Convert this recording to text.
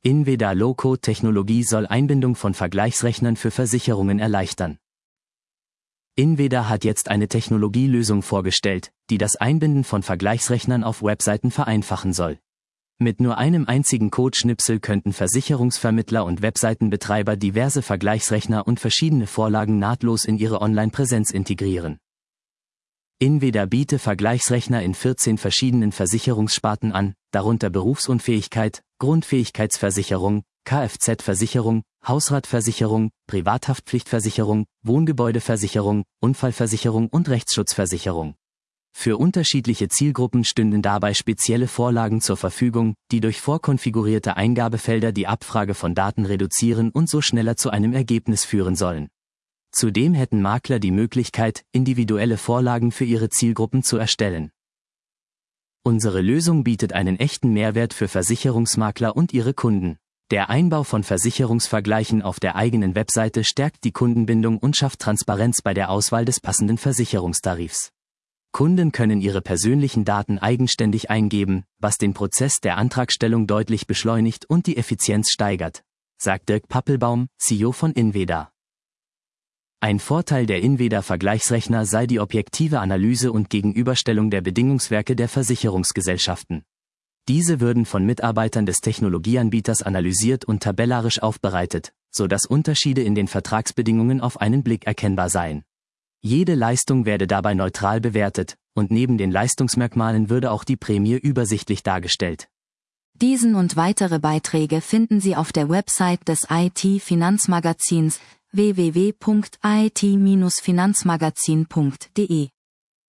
INVEDA Low-Code-Technologie soll Einbindung von Vergleichsrechnern für Versicherungen erleichtern. INVEDA hat jetzt eine Technologielösung vorgestellt, die das Einbinden von Vergleichsrechnern auf Webseiten vereinfachen soll. Mit nur einem einzigen Codeschnipsel könnten Versicherungsvermittler und Webseitenbetreiber diverse Vergleichsrechner und verschiedene Vorlagen nahtlos in ihre Online-Präsenz integrieren. INVEDA bietet Vergleichsrechner in 14 verschiedenen Versicherungssparten an, darunter Berufsunfähigkeit, Grundfähigkeitsversicherung, Kfz-Versicherung, Hausratversicherung, Privathaftpflichtversicherung, Wohngebäudeversicherung, Unfallversicherung und Rechtsschutzversicherung. Für unterschiedliche Zielgruppen stünden dabei spezielle Vorlagen zur Verfügung, die durch vorkonfigurierte Eingabefelder die Abfrage von Daten reduzieren und so schneller zu einem Ergebnis führen sollen. Zudem hätten Makler die Möglichkeit, individuelle Vorlagen für ihre Zielgruppen zu erstellen. Unsere Lösung bietet einen echten Mehrwert für Versicherungsmakler und ihre Kunden. Der Einbau von Versicherungsvergleichen auf der eigenen Webseite stärkt die Kundenbindung und schafft Transparenz bei der Auswahl des passenden Versicherungstarifs. Kunden können ihre persönlichen Daten eigenständig eingeben, was den Prozess der Antragstellung deutlich beschleunigt und die Effizienz steigert, sagt Dirk Pappelbaum, CEO von INVEDA. Ein Vorteil der INVEDA-Vergleichsrechner sei die objektive Analyse und Gegenüberstellung der Bedingungswerke der Versicherungsgesellschaften. Diese würden von Mitarbeitern des Technologieanbieters analysiert und tabellarisch aufbereitet, sodass Unterschiede in den Vertragsbedingungen auf einen Blick erkennbar seien. Jede Leistung werde dabei neutral bewertet, und neben den Leistungsmerkmalen würde auch die Prämie übersichtlich dargestellt. Diesen und weitere Beiträge finden Sie auf der Website des IT-Finanzmagazins www.it-finanzmagazin.de.